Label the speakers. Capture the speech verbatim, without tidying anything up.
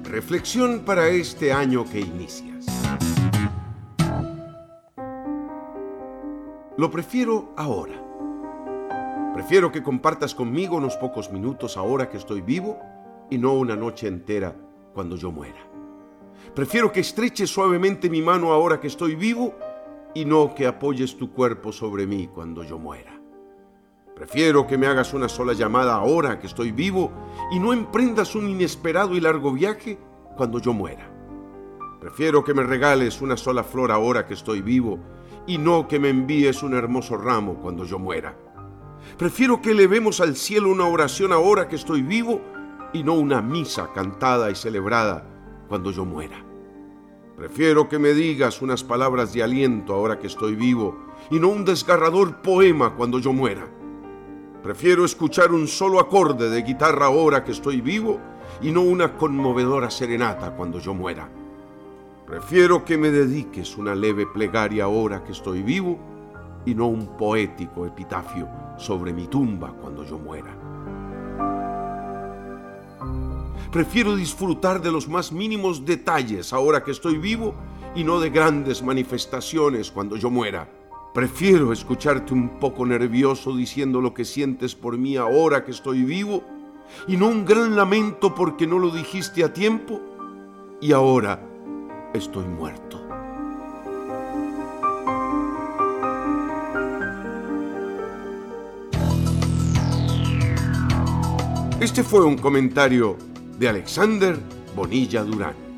Speaker 1: Reflexión para este año que inicias. Lo prefiero ahora. Prefiero que compartas conmigo unos pocos minutos ahora que estoy vivo y no una noche entera cuando yo muera. Prefiero que estreches suavemente mi mano ahora que estoy vivo y no que apoyes tu cuerpo sobre mí cuando yo muera. Prefiero que me hagas una sola llamada ahora que estoy vivo y no emprendas un inesperado y largo viaje cuando yo muera. Prefiero que me regales una sola flor ahora que estoy vivo y no que me envíes un hermoso ramo cuando yo muera. Prefiero que elevemos al cielo una oración ahora que estoy vivo y no una misa cantada y celebrada cuando yo muera. Prefiero que me digas unas palabras de aliento ahora que estoy vivo y no un desgarrador poema cuando yo muera. Prefiero escuchar un solo acorde de guitarra ahora que estoy vivo y no una conmovedora serenata cuando yo muera. Prefiero que me dediques una leve plegaria ahora que estoy vivo y no un poético epitafio sobre mi tumba cuando yo muera. Prefiero disfrutar de los más mínimos detalles ahora que estoy vivo y no de grandes manifestaciones cuando yo muera. Prefiero escucharte un poco nervioso diciendo lo que sientes por mí ahora que estoy vivo y no un gran lamento porque no lo dijiste a tiempo y ahora estoy muerto. Este fue un comentario de Alexander Bonilla Durán.